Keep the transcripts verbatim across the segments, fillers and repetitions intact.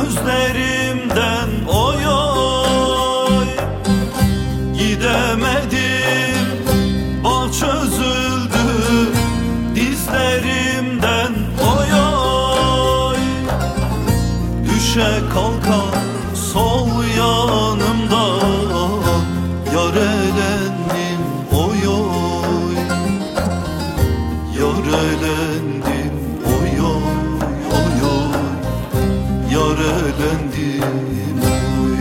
gözlerimden oy oy. Gidemedim, bal çözüldü dizlerimden oy oy. Düşe kalka sol yanımda yar elendim oy oy. Yar elendim oy oy oy oy. Yar elendim oy.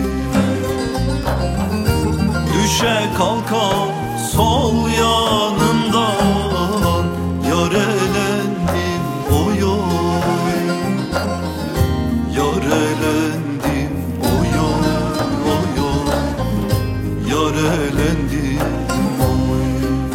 Düşe kalka sol yanımdan yar elendim oy oy. Yar elendim oy oy oy oy. Yar elendim oy.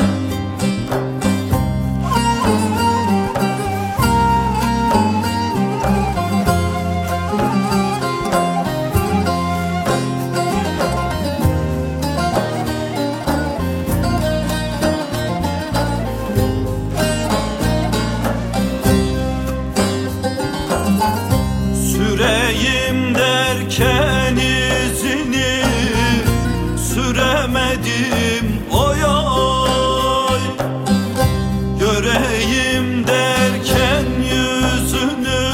Süreyim derken izini süremedim oy oy. Göreyim derken yüzünü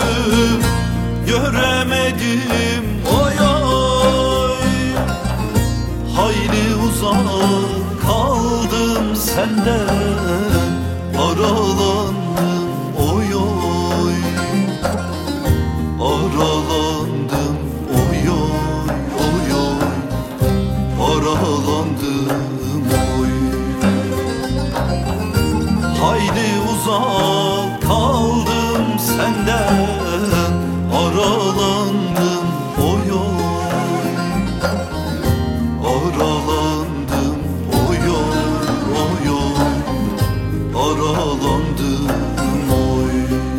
göremedim oy oy. Hayli uzak kaldım senden, aralandım oy oy. Aralandım oy oy oy oy. Aralandım oy. Hayli uzak kaldım senden, aralandım oy oy. Aralandım oy oy oy oy. Aralandım oy.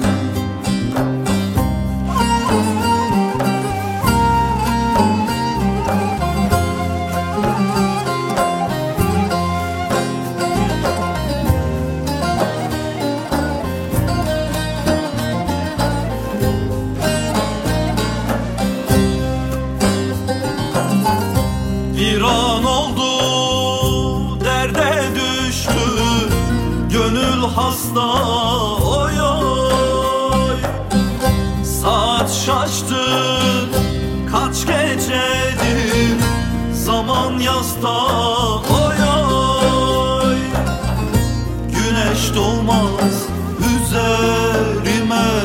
Bir an oldu derde düştü gönül hasta oy oy. Saat şaştı kaç gecedir, zaman yasta oy oy. Güneş doğmaz üzerime,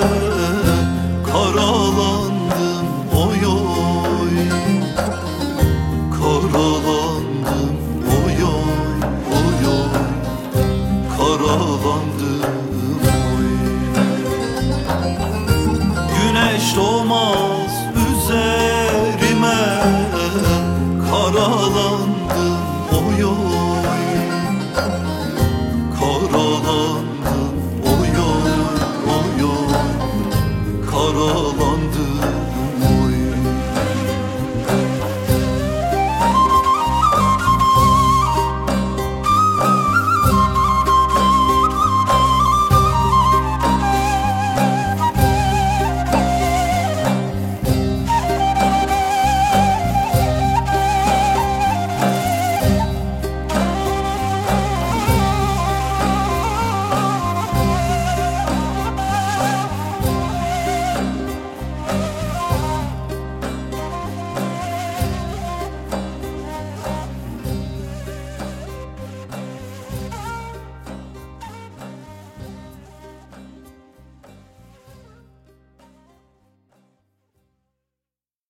karalandım oy oy. Karalandım oy oy oy oy. Karalandım oy. Güneş doğmaz üzerime, karalandım oy oy.